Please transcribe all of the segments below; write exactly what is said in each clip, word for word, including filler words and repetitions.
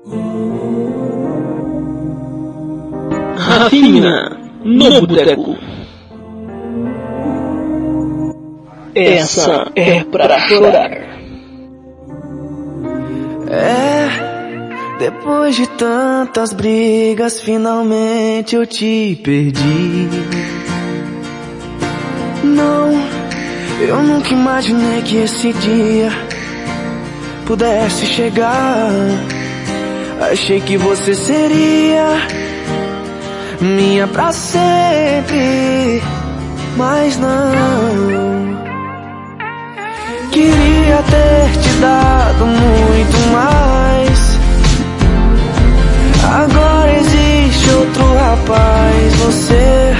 Rafinha no Boteco. Essa é pra chorar. É, depois de tantas brigas, finalmente eu te perdi. Não, eu nunca imaginei que esse dia pudesse chegar. Achei que você seria minha pra sempre, mas não. Queria ter te dado muito mais. Agora existe outro rapaz. Você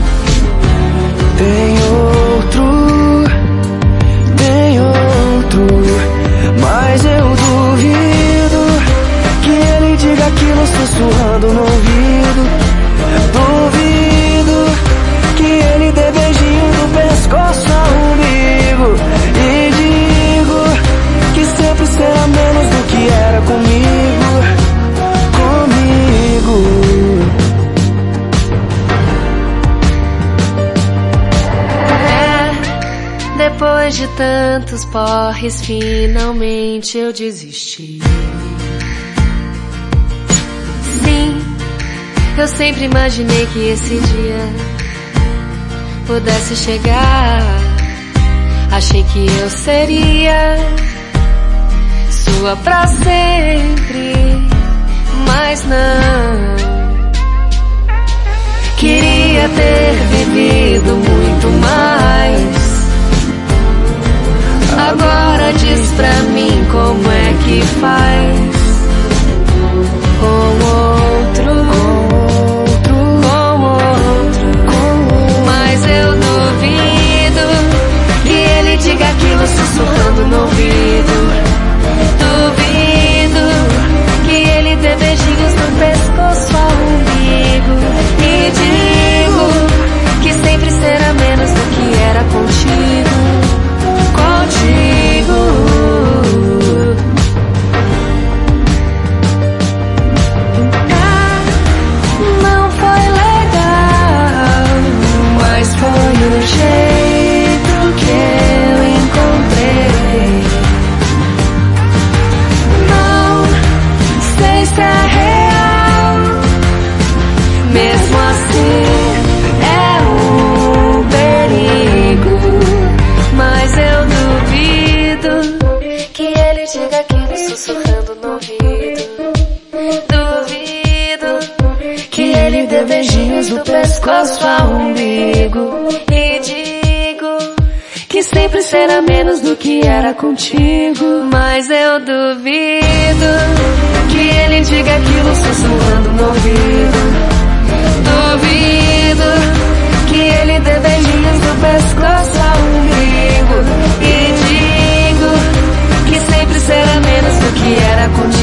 tem outro, tem outro, mas eu duvido que ele diga aquilo sussurrando no ouvido. Duvido que ele dê beijinho no pescoço ao umbigo. E digo que sempre será menos do que era comigo, comigo. É, depois de tantos porres, finalmente eu desisti. Sim, eu sempre imaginei que esse dia pudesse chegar. Achei que eu seria sua pra sempre, mas não. Queria ter vivido muito mais. Agora diz pra mim como é que faz com outro, com outro, mas eu duvido que ele diga aquilo sussurrando no ouvido. Duvido que ele dê beijinhos no pescoço ao umbigo. E digo que sempre será menos do que era contigo, contigo. Foi o jeito que eu encontrei. Não sei se é real, mesmo assim é um perigo. Mas eu duvido que ele diga aquilo sussurrando no ouvido. Duvido que ele dê beijinhos no pescoço ao umbigo. E digo que sempre será menos do que era contigo. Mas eu duvido que ele diga aquilo sussurrando no ouvido. Duvido que ele dê beijinhos no pescoço ao umbigo. E digo que sempre será menos do que era contigo.